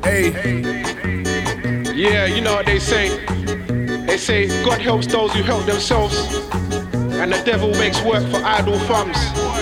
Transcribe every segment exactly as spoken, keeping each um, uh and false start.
Hey. Yeah, you know what they say. They say God helps those who help themselves, and the devil makes work for idle thumbs.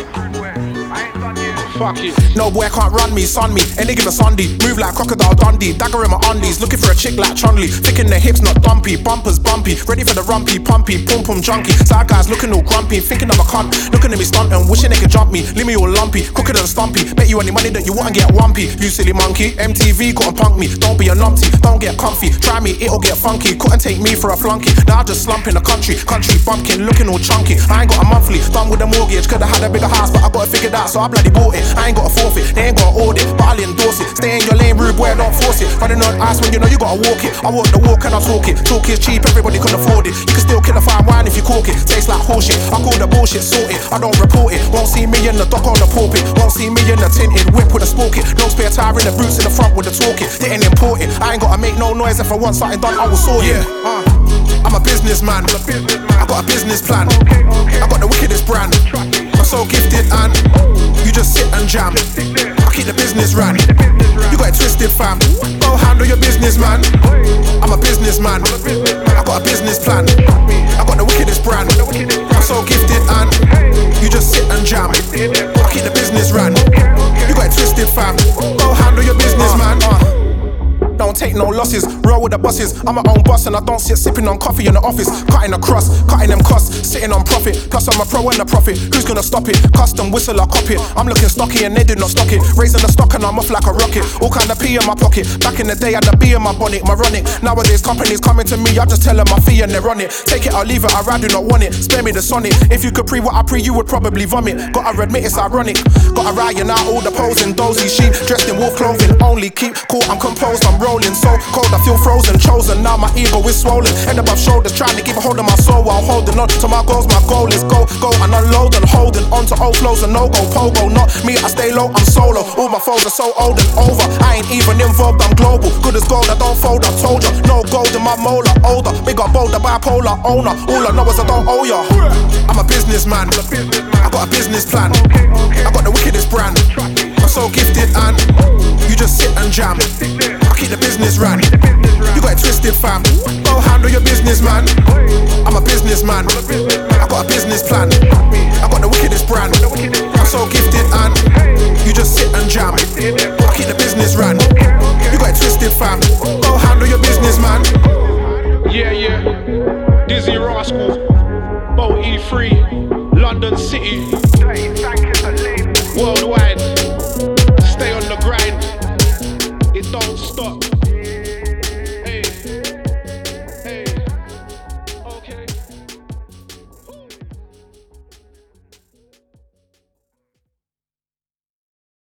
Fuck it. No boy can't run me, son me, any given Sunday. Move like Crocodile Dundee, dagger in my undies. Looking for a chick like Chun-Li, thick in the hips, not dumpy. Bumpers bumpy, ready for the rumpy, pumpy, pum pum junkie. Side guys looking all grumpy, thinking I'm a cunt. Looking at me stunting, wishing they could jump me. Leave me all lumpy, quicker than Stumpy. Bet you any money that you want and get wumpy. You silly monkey, M T V couldn't punk me. Don't be a numpty, don't get comfy. Try me, it'll get funky. Couldn't take me for a flunky. Now I just slump in the country, country bumpkin, looking all chunky. I ain't got a monthly, done with the mortgage. Could've had a bigger house, but I got it figured out, so I bloody bought it. I ain't got a forfeit, they ain't got an audit, but I'll endorse it. Stay in your lane, rude boy, don't force it. Running on ice when you know you gotta walk it. I walk the walk and I talk it. Talk is cheap, everybody can afford it. You can still kill a fine wine if you cork it. Tastes like horseshit, I call the bullshit sorted. I don't report it. Won't see me in the dock on the pulpit. Won't see me in the tinted whip with a spoke it. No spare tire in the boots in the front with the talking. They ain't important. I ain't gotta make no noise. If I want something done, I will sort it. Yeah, uh, I'm a businessman. I got a business plan. I got the wickedest brand. I'm so gifted and you just sit and jam. I keep the business ran. You got it twisted, fam. Go handle your business, man. I'm a businessman. I got a business plan. I got the wickedest brand. I'm so gifted and you just sit and jam. I keep the business ran. You got it twisted, fam. Go handle your business, man. Don't take no losses, roll with the bosses. I'm my own boss and I don't sit sipping on coffee in the office. Cutting across, cutting them costs, sitting on profit. Plus I'm a pro and a profit, who's gonna stop it? Custom whistle, I cop it. I'm looking stocky and they did not stock it. Raising the stock and I'm off like a rocket. All kind of P in my pocket. Back in the day I had the B in my bonnet, moronic. Nowadays companies coming to me, I just tell them my fee and they're on it. Take it or leave it, I do not want it. Spare me the sonnet. If you could pre what I pre, you would probably vomit. Gotta admit it's ironic. Gotta riot out all the posing, dozy sheep. Dressed in wolf clothing, only keep cool, I'm composed, I'm rolling so cold, I feel frozen, chosen. Now my ego is swollen, head above shoulders, trying to keep a hold of my soul while holding on to my goals. My goal is go, go and unload and holding on to old flows and no go, pogo. Not me, I stay low, I'm solo. All my foes are so old and over. I ain't even involved, I'm global. Good as gold, I don't fold, I told ya. No gold in my molar, older, bigger, bolder, bipolar owner. All I know is I don't owe ya. I'm a businessman, I got a business plan. I got the wickedest brand. I'm so gifted and you just sit and jam. I keep the business ran. You got it twisted, fam. Go handle your business, man. I'm a businessman. I got a business plan. I got the wickedest brand. I'm so gifted and you just sit and jam. I keep the business ran. You got it twisted, fam. Go handle your business, man. Yeah, yeah. Dizzy Rascal, Boat E three, London City, worldwide. Stay on the grind. It don't stop.